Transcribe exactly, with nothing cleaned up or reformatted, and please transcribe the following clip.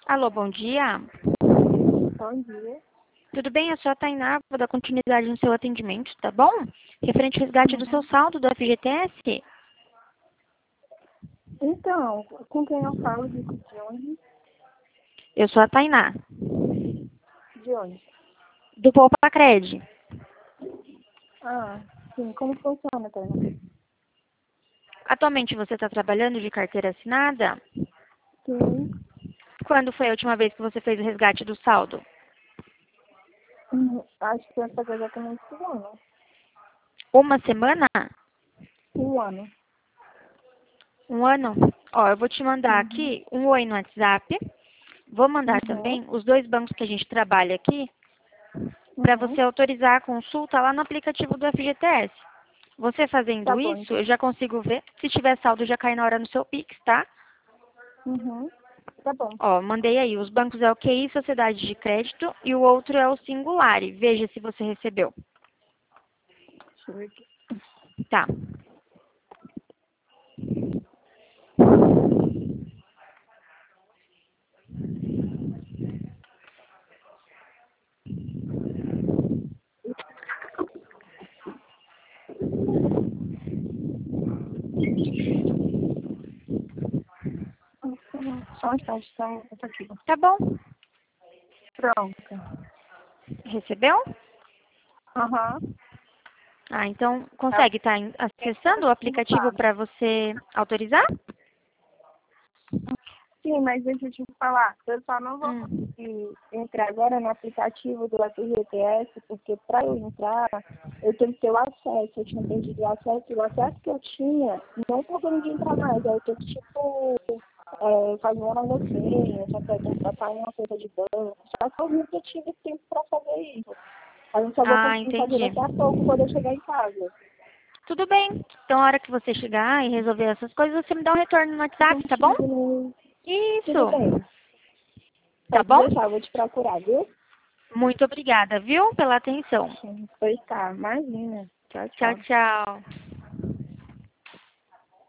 Alô, bom dia. Bom dia. Tudo bem? Eu sou a Tainá, vou dar continuidade no seu atendimento, tá bom? Referente ao resgate do seu Uhum. saldo do F G T S. Então, com quem eu falo de, de onde? Eu sou a Tainá, De onde? do Poupa Cred. Ah, sim. Como funciona, Tainá? Atualmente você está trabalhando de carteira assinada? Sim. Quando foi a última vez que você fez o resgate do saldo? Uhum. Acho que vai fazer exatamente um ano. Uma semana? Um ano. Um ano? Ó, eu vou te mandar Uhum. aqui um oi no WhatsApp. Vou mandar Uhum. também os dois bancos que a gente trabalha aqui para Uhum. você autorizar a consulta lá no aplicativo do F G T S. Você Tá fazendo bom, isso, eu então. já consigo ver. Se tiver saldo, já cai na hora no seu Pix, tá? Uhum. Tá bom. Ó, mandei aí. Os bancos é o Q I, Sociedade de Crédito, e o outro é o Singulare. Veja se você recebeu. Deixa eu ver aqui. Tá. Uhum. Só um instante, só um instante aqui. Tá bom. Pronto. Recebeu? Aham. Ah, então Tá. consegue estar acessando o aplicativo para você autorizar? Sim, mas deixa eu te falar, eu só não vou Hum. conseguir entrar agora no aplicativo do F G T S, porque para eu entrar, eu tenho que ter o acesso. Eu tinha perdido o acesso, e o acesso que eu tinha, não conseguia entrar mais. Aí eu tenho que, tipo, é, fazer uma nova senha, só que eu tenho que passar uma conta de banco. Só que eu nunca tive tempo para fazer isso. Aí eu só vou Ah, conseguir fazer entendi. daqui a pouco, quando eu chegar em casa. Tudo bem. Então, a hora que você chegar e resolver essas coisas, você me dá um retorno no WhatsApp, tá bom? Contigo, né? Tudo Isso. bem. Tá Pode bom? deixar, eu vou te procurar, viu? Muito obrigada, viu, pela atenção. Sim. Pois tá, imagina. Tchau, Tchau, tchau. tchau.